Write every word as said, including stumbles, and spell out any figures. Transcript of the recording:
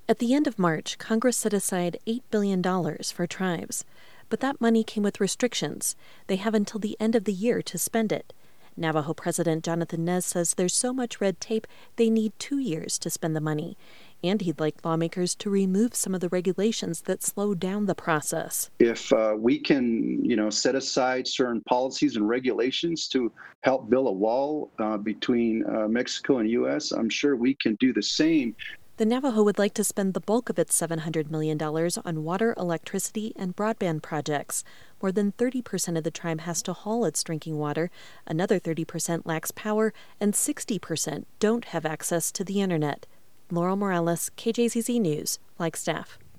At the end of March, Congress set aside eight billion dollars for tribes. But that money came with restrictions. They have until the end of the year to spend it. Navajo President Jonathan Nez says there's so much red tape they need two years to spend the money. And he'd like lawmakers to remove some of the regulations that slow down the process. If uh, we can, you know, set aside certain policies and regulations to help build a wall uh, between uh, Mexico and U S, I'm sure we can do the same. The Navajo would like to spend the bulk of its seven hundred million dollars on water, electricity, and broadband projects. More than thirty percent of the tribe has to haul its drinking water, another thirty percent lacks power, and sixty percent don't have access to the internet. Laurel Morales, K J Z Z News, Flagstaff.